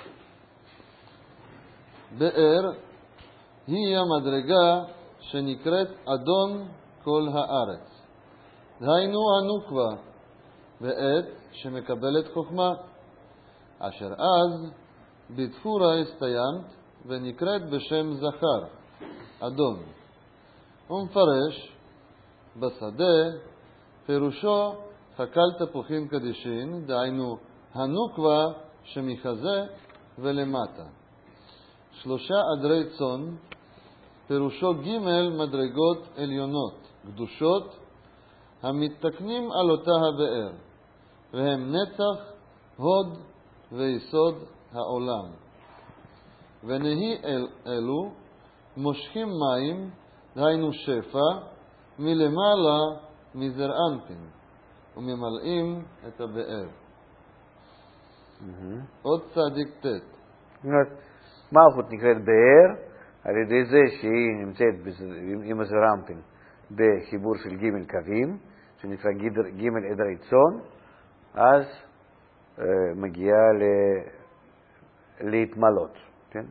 באר היא המדרגה שנקראת אדון כל הארץ. דהיינו הנוקבה, בעת שמקבלת חוכמה, אשר אז בתפורה הסתיימת ונקראת בשם זכר, אדון. הוא מפרש בשדה, פירושו חקל תפוחים קדישין, דהיינו הנוקבה שמחזה ולמטה. שלושה עדרי צאן, פירושו ג' מדרגות עליונות, קדושות, המתתקנים על אותה הבאר, והם נצח, הוד ויסוד העולם. ונהי אל, אלו מושכים מים, דהיינו שפע, מלמעלה מזר אנפין, וממלאים את הבאר. Mm-hmm. עוד צדיק ת'. מלכות נקראת באר, על ידי זה שהיא נמצאת עם הזר אנפין בחיבור של ג' קווים, שנקרא ג' עדרי צאן, אז uh, מגיעה ל... להתמלות. כן?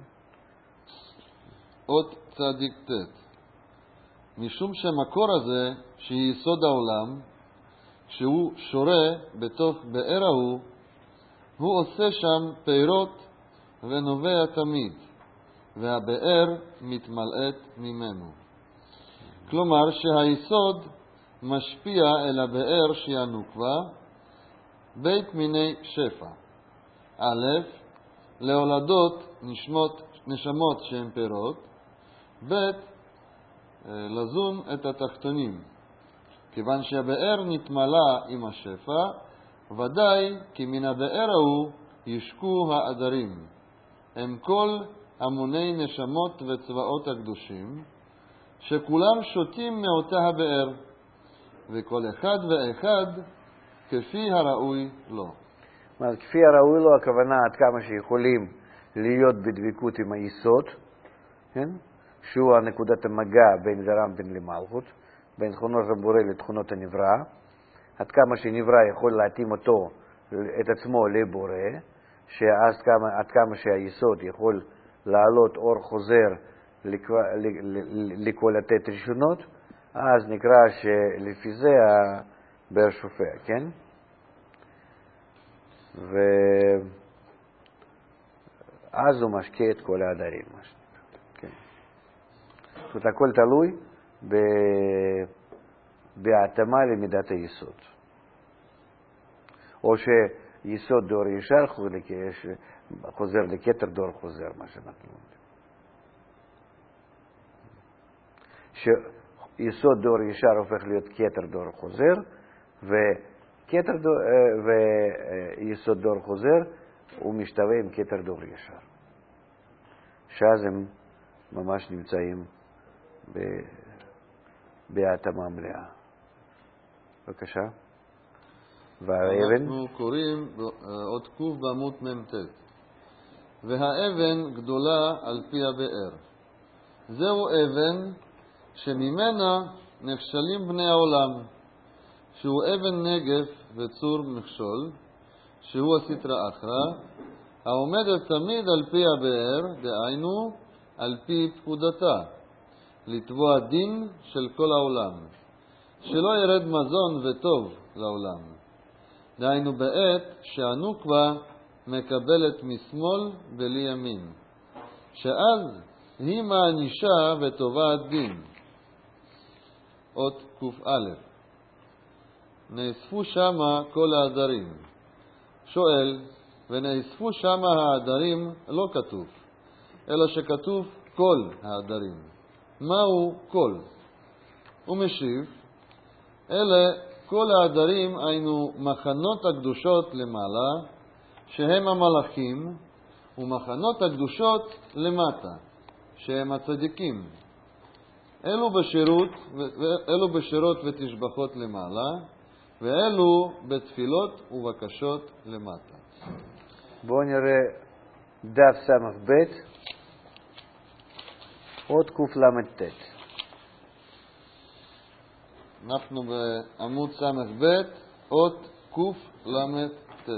עוד צדיק ת'. משום שהמקור הזה, שהיא יסוד העולם, כשהוא שורה בתוך באר ההוא, הוא עושה שם פירות ונובע תמיד, והבאר מתמלאת ממנו. כלומר שהיסוד משפיע אל הבאר שהיא הנוקבה, בית מיני שפע. א', להולדות נשמות, נשמות שהן פירות, ב', לזון את התחתונים. כיוון שהבאר נתמלה עם השפע, ודאי כי מן הבאר ההוא ישקו העדרים. הם כל המוני נשמות וצבאות הקדושים, שכולם שותים מאותה הבאר, וכל אחד ואחד כפי הראוי לו. אז כפי הראוי לו, הכוונה עד כמה שיכולים להיות בדבקות עם היסוד, כן? שהוא הנקודת המגע בין זר אנפין למלכות, בין תכונות הבורא לתכונות הנברא, עד כמה שנברא יכול להתאים אותו, את עצמו לבורא, שאז כמה, עד כמה שהיסוד יכול לעלות אור חוזר לקולטת ראשונות, אז נקרא שלפי זה הבאר שופע, כן? ואז הוא משקה את כל העדרים. כן. זאת אומרת, הכל תלוי ב... בהתאמה למידת היסוד. או שיסוד דור ישר חוזר לכתר דור חוזר, מה שאנחנו אומרים. שיסוד דור ישר הופך להיות כתר דור חוזר, וכתר דור, ויסוד דור חוזר הוא משתווה עם כתר דור ישר. שאז הם ממש נמצאים ב... בהתאמה מלאה. בבקשה. והאבן? אנחנו קוראים עוד קוף בעמוד מ"ט. והאבן גדולה על פי הבאר. זהו אבן שממנה נכשלים בני העולם, שהוא אבן נגף וצור מכשול, שהוא הסטרא אחרא, העומדת תמיד על פי הבאר, דהיינו על פי פקודתה, לתבוע דין של כל העולם, שלא ירד מזון וטוב לעולם. דהיינו בעת שהנוקבה מקבלת משמאל בלי ימין, שאז היא מענישה ותובעת דין. עוד ק"א. נאספו שמה כל העדרים. שואל, ונאספו שמה העדרים לא כתוב, אלא שכתוב כל העדרים. מהו כל? הוא משיב, אלה כל העדרים היינו מחנות הקדושות למעלה, שהם המלאכים, ומחנות הקדושות למטה, שהם הצדיקים. אלו בשירות, אלו בשירות ותשבחות למעלה, ואלו בתפילות ובקשות למטה. בואו נראה דף סמך ב' עוד קוף למד ת'. אנחנו בעמוד סמך ב' עוד קוף למד ת'.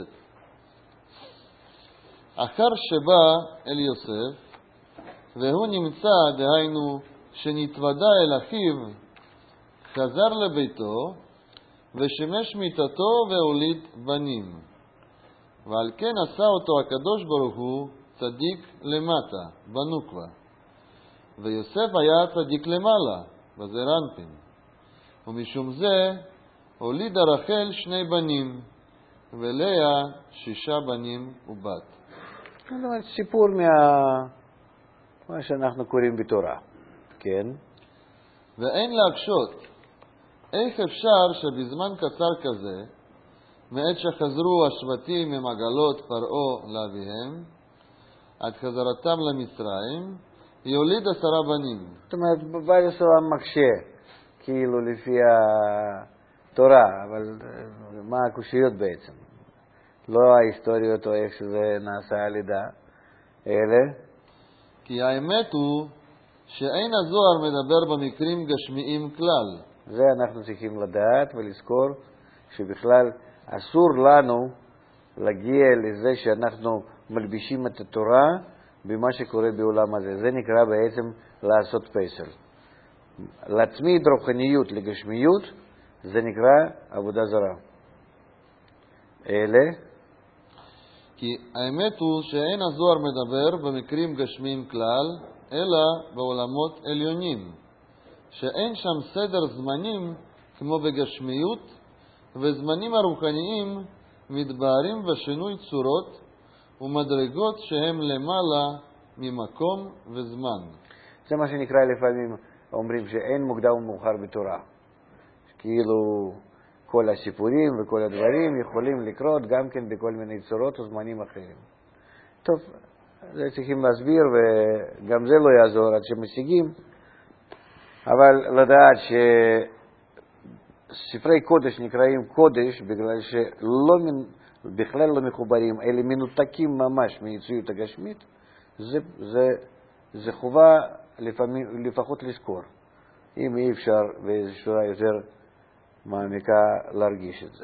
אחר שבא אל יוסף, והוא נמצא, דהיינו, שנתוודע אל אחיו, חזר לביתו, ושמש מיתתו והוליד בנים. ועל כן עשה אותו הקדוש ברוך הוא צדיק למטה, בנוקבה. ויוסף היה צדיק למעלה, בזעיר אנפין. ומשום זה הולידה רחל שני בנים, ולאה שישה בנים ובת. זה סיפור מה... מה שאנחנו קוראים בתורה, כן? ואין להקשות, איך אפשר שבזמן קצר כזה, מעת שחזרו השבטים ממגלות פרעה לאביהם, עד חזרתם למצרים, היא הוליד עשרה בנים. זאת אומרת, באיזה סולם מקשה, כאילו לפי התורה, אבל מה הקושיות בעצם? לא ההיסטוריות או איך שזה נעשה על ידה, אלה? כי האמת הוא שאין הזוהר מדבר במקרים גשמיים כלל. זה אנחנו צריכים לדעת ולזכור שבכלל אסור לנו להגיע לזה שאנחנו מלבישים את התורה במה שקורה בעולם הזה. זה נקרא בעצם לעשות פסל. להצמיד רוחניות לגשמיות זה נקרא עבודה זרה. אלה? כי האמת הוא שאין הזוהר מדבר במקרים גשמיים כלל, אלא בעולמות עליונים, שאין שם סדר זמנים כמו בגשמיות, וזמנים הרוחניים מתבהרים בשינוי צורות ומדרגות שהם למעלה ממקום וזמן. זה מה שנקרא לפעמים אומרים שאין מוקדם ומאוחר בתורה. כאילו כל הסיפורים וכל הדברים יכולים לקרות גם כן בכל מיני צורות וזמנים אחרים. טוב, זה צריכים להסביר וגם זה לא יעזור עד שמשיגים, אבל לדעת שספרי קודש נקראים קודש בגלל שבכלל לא מחוברים, אלה מנותקים ממש מיצויות הגשמית, זה, זה, זה חובה לפעמים, לפחות לזכור, אם אי אפשר באיזו שורה יותר מעמיקה להרגיש את זה.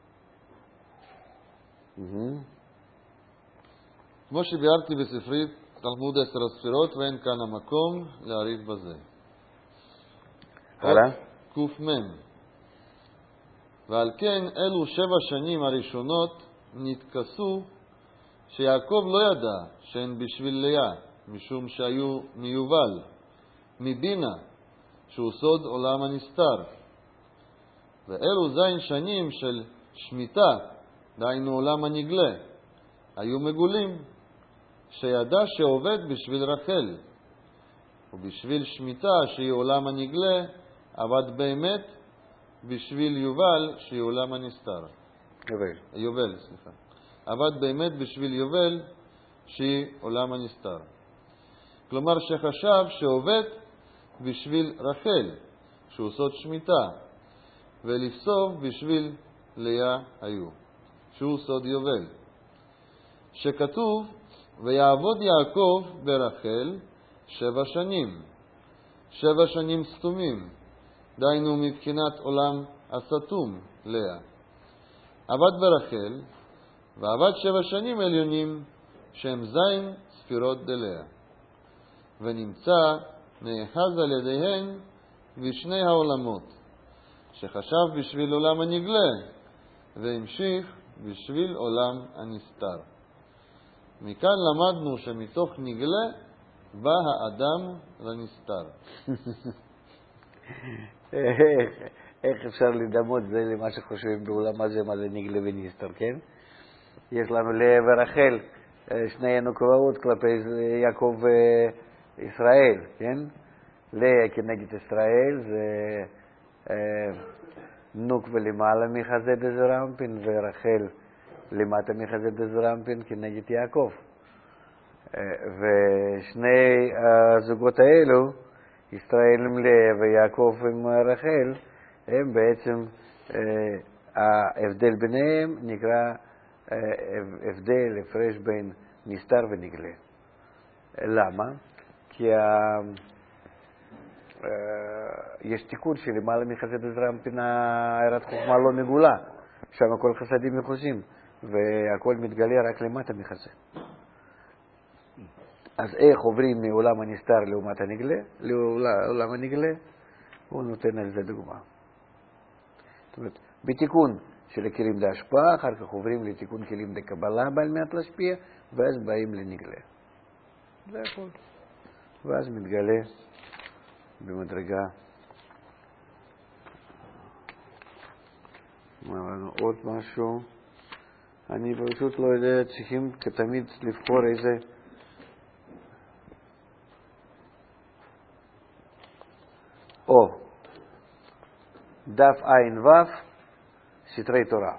כמו שביארתי בספרי תלמוד עשר הספירות, ואין כאן המקום להאריך בזה. הלאה. ק"מ. ועל כן אלו שבע שנים הראשונות נתכסו שיעקב לא ידע שהן בשביל לאה, משום שהיו מיובל, מבינה, שהוא סוד עולם הנסתר. ואלו זין שנים של שמיטה, דהיינו עולם הנגלה, היו מגולים, שידע שעובד בשביל רחל, ובשביל שמיטה שהיא עולם הנגלה, עבד באמת בשביל יובל שהיא עולם הנסתר. יובל. יובל, סליחה. עבד באמת בשביל יובל שהיא עולם הנסתר. כלומר שחשב שעובד בשביל רחל, שהוא סוד שמיטה, ולבסוף בשביל לאה היו, שהוא סוד יובל. שכתוב, ויעבוד יעקב ברחל שבע שנים, שבע שנים סתומים, דיינו מבחינת עולם הסתום, לאה. עבד ברחל, ועבד שבע שנים עליונים, שהם זין ספירות דלאה. ונמצא נאחז על ידיהן בשני העולמות, שחשב בשביל עולם הנגלה, והמשיך בשביל עולם הנסתר. מכאן למדנו שמתוך נגלה בא האדם לנסתר. איך אפשר לדמות זה למה שחושבים בעולם הזה, מה זה נגלה ונסתר, כן? יש לנו לאה ורחל, שני נקראות כלפי יעקב וישראל, כן? לאה כנגד ישראל זה נוק ולמעלה מחזה דזרמפין, ורחל למטה מחזה דזרמפין כנגד יעקב. ושני הזוגות האלו, ישראל עם לאה ויעקב עם רחל, הם בעצם, ההבדל ביניהם נקרא הבדל, הפרש בין נסתר ונגלה. למה? כי ה... יש תיקון שלמעלה מחסד דזרמפין הערת חוכמה לא מגולה, שם הכל חסדים מכוסים, והכל מתגלה רק למטה מחסד. אז איך עוברים מעולם הנסתר לעומת הנגלה, לעולם הנגלה, הוא נותן על זה דוגמה. זאת אומרת, בתיקון של הכלים להשפעה, אחר כך עוברים לתיקון כלים לקבלה בעל מעט להשפיע, ואז באים לנגלה. זה הכל. ואז מתגלה במדרגה. אמרנו עוד משהו. אני פשוט לא יודע, צריכים כתמיד לבחור איזה או דף עין ו' סתרי תורה.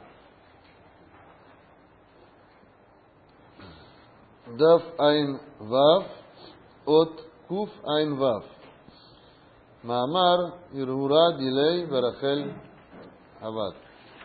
דף עין ו' אות קוף עין ו' מאמר הרהורה דילי ורחל הבת.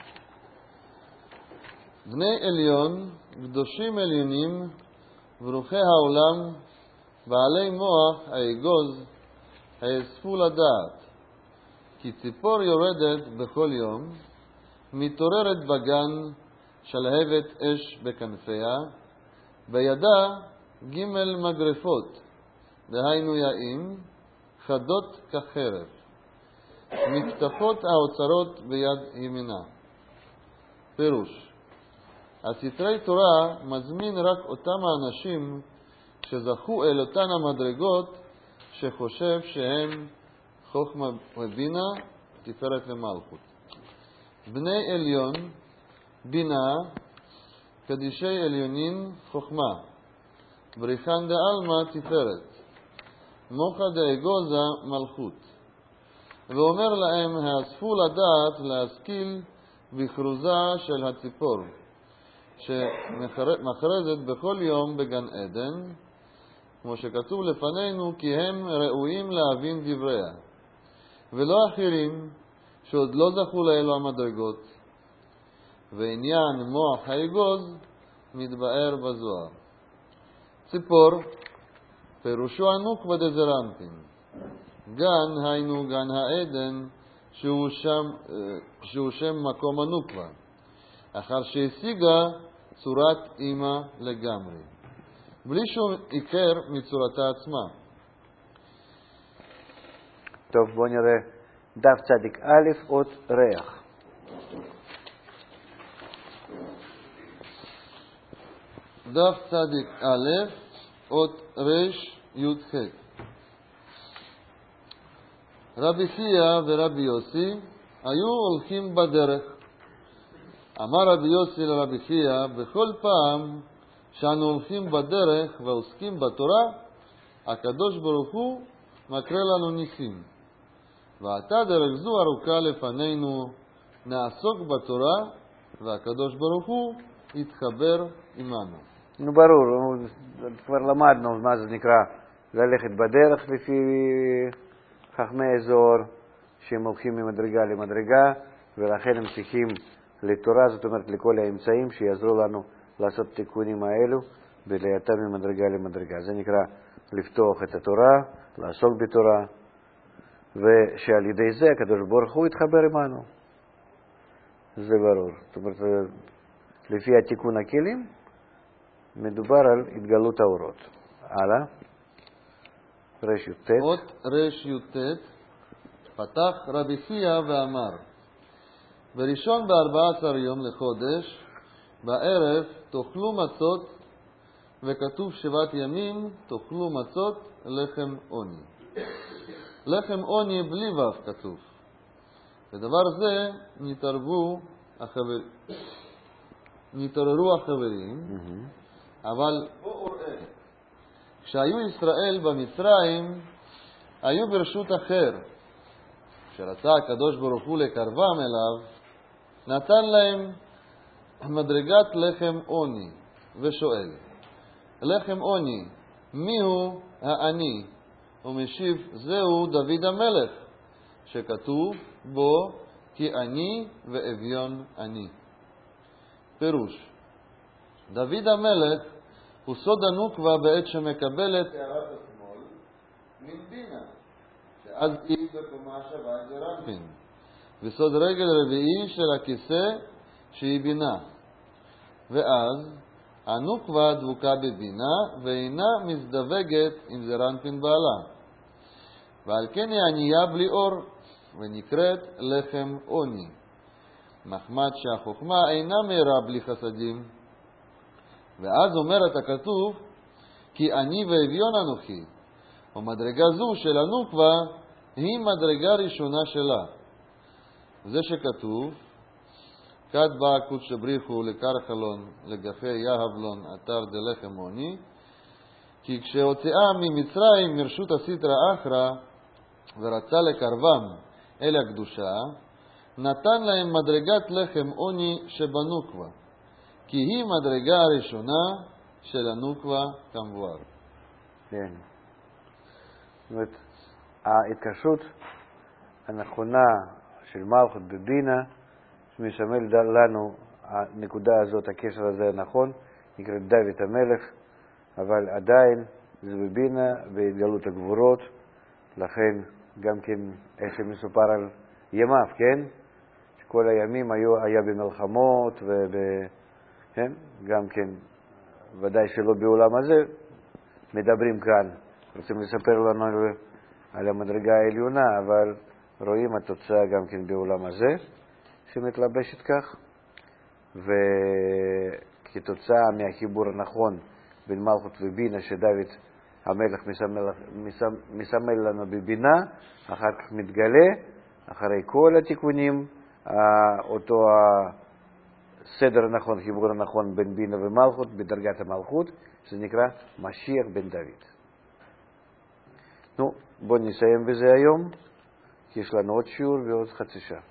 בני עליון, קדושים עליונים, ברוכי העולם, בעלי מוח האגוז, האספו לדעת, כי ציפור יורדת בכל יום, מתעוררת בגן, שלהבת אש בכנפיה, בידה ג' מגרפות, דהיינו יאים, חדות כחרב, מקטפות האוצרות ביד ימינה. פירוש, הסתרי תורה מזמין רק אותם האנשים שזכו אל אותן המדרגות שחושב שהם חוכמה ובינה, תפארת למלכות. בני עליון, בינה, קדישי עליונים, חוכמה, בריחן דעלמא, תפארת, מוחה דאגוזה, מלכות. ואומר להם, האספו לדעת להשכיל בכרוזה של הציפור, שמכרזת בכל יום בגן עדן, כמו שכתוב לפנינו, כי הם ראויים להבין דבריה, ולא אחרים שעוד לא זכו לאלו המדרגות. ועניין מוח האגוז מתבאר בזוהר. ציפור פירושו הנוקבה דזרמפין. גן היינו גן העדן, שהוא שם, שהוא שם מקום הנוקבה, אחר שהשיגה צורת אימא לגמרי, בלי שום עיקר מצורתה עצמה. טוב, בואו נראה דף צדיק א' אות ריח. דף צדיק א' אות רש י"ח. רבי חייא ורבי יוסי היו הולכים בדרך. אמר רבי יוסי לרבי חייא, בכל פעם שאנו הולכים בדרך ועוסקים בתורה, הקדוש ברוך הוא מקרה לנו ניסים. ועתה דרך זו ארוכה לפנינו, נעסוק בתורה, והקדוש ברוך הוא יתחבר עמנו. נו ברור, כבר למדנו מה זה נקרא ללכת בדרך לפי חכמי האזור, שהם הולכים ממדרגה למדרגה, ולכן הם צריכים לתורה, זאת אומרת לכל האמצעים שיעזרו לנו לעשות תיקונים האלו ולהייתה ממדרגה למדרגה. זה נקרא לפתוח את התורה, לעסוק בתורה, ושעל ידי זה הקדוש ברוך הוא יתחבר עמנו. זה ברור. זאת אומרת, לפי התיקון הכלים מדובר על התגלות האורות. הלאה. רש י"ט. אות רש י"ט. פתח רבי חייא ואמר, בראשון בארבע עשר יום לחודש, בערב תאכלו מצות, וכתוב שבעת ימים תאכלו מצות לחם עוני. לחם עוני בלי ו' כתוב. בדבר זה נתערבו החברים. נתעוררו החברים, mm-hmm. אבל כשהיו ישראל במצרים, היו ברשות אחר, כשרצה הקדוש ברוך הוא לקרבם אליו, נתן להם מדרגת לחם עוני, ושואל, לחם עוני, מיהו העני? ומשיב, זהו דוד המלך, שכתוב בו, כי עני ואביון אני. פירוש, דוד המלך הוא סוד הנוקבה בעת שמקבל את הערת השמאל מן בינה, שאז היא בקומה שווה את זרנפין, וסוד רגל רביעי של הכיסא שהיא בינה. ואז הנוקבה דבוקה בבינה ואינה מזדווגת עם זרנפין בעלה, ועל כן היא ענייה בלי אור ונקראת לחם עוני, מחמת שהחוכמה אינה מהירה בלי חסדים. ואז אומרת הכתוב, כי אני ואביון אנוכי, ומדרגה זו של הנוקבה היא מדרגה ראשונה שלה. זה שכתוב, כד בא קודש בריחו לקרחלון לגפי יהבלון אתר דלחם עוני, כי כשהוצאה ממצרים מרשות הסטרא אחרא ורצה לקרבם אל הקדושה, נתן להם מדרגת לחם עוני שבנוקבה, כי היא מדרגה הראשונה של הנוקבה כמבואר. כן. זאת אומרת, ההתקשרות הנכונה של מלכות בבינה, שמסמל לנו הנקודה הזאת, הקשר הזה הנכון, נקראת דוד המלך, אבל עדיין זה בבינה בהתגלות הגבורות, לכן גם כן איך שמסופר על ימיו, כן? שכל הימים היו, היה במלחמות וב... כן? גם כן, ודאי שלא בעולם הזה, מדברים כאן, רוצים לספר לנו על, על המדרגה העליונה, אבל רואים התוצאה גם כן בעולם הזה, שמתלבשת כך, וכתוצאה מהחיבור הנכון בין מלכות ובינה, שדוד המלך מסמל, מסמל לנו בבינה, אחר כך מתגלה, אחרי כל התיקונים, אותו הסדר הנכון, חיבור הנכון בין בינה ומלכות, בדרגת המלכות, שזה נקרא משיח בן דוד. נו, בואו נסיים בזה היום, כי יש לנו עוד שיעור ועוד חצי שעה.